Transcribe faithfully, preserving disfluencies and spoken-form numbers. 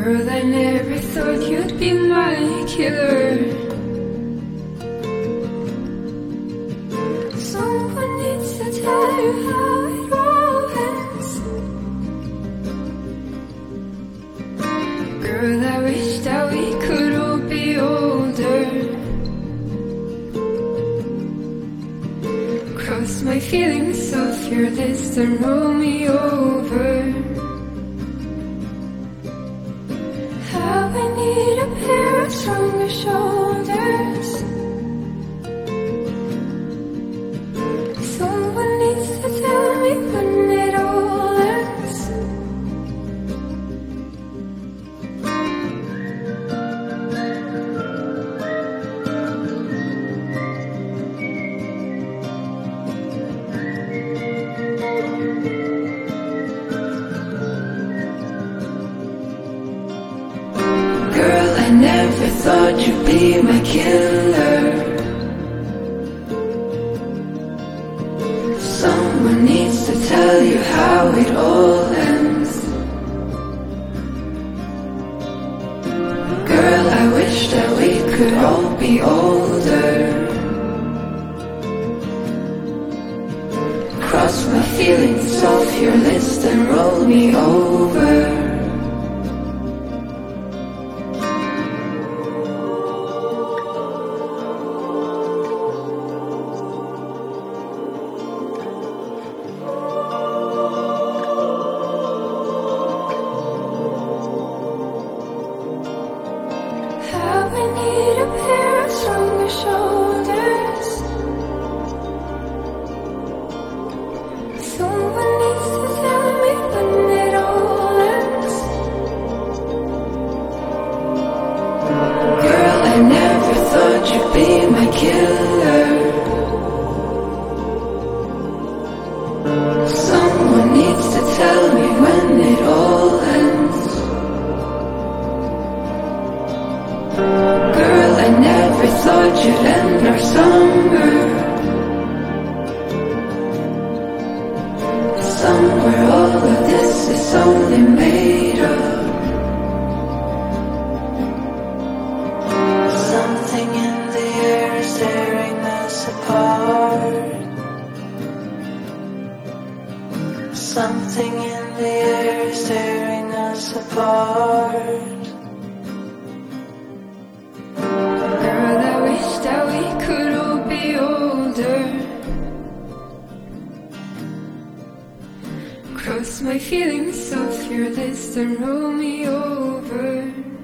Girl, I never thought you'd be my killer. Someone needs to tell you how it all ends. Girl, I wish that we could all be older. Cross my feelings off your list and roll me over. How I need a pair of stronger shoulders. Someone needs to tell me when it all ends. Girl, I never thought you'd be my killer. Someone needs to tell you how it all ends. Girl, I wish that we could all be older. Cross my feelings off your list and roll me over. I need a pair of stronger shoulders. Someone needs to tell me when it all ends. Girl, I never thought you'd be my killer. Someone needs to tell me when it all ends. Girl, I never thought you'd end our summer. Somewhere all of this is only made of. Something in the air is tearing us apart. Something in the air is tearing us apart. That we could all be older. Cross my feelings off your list and roll me over.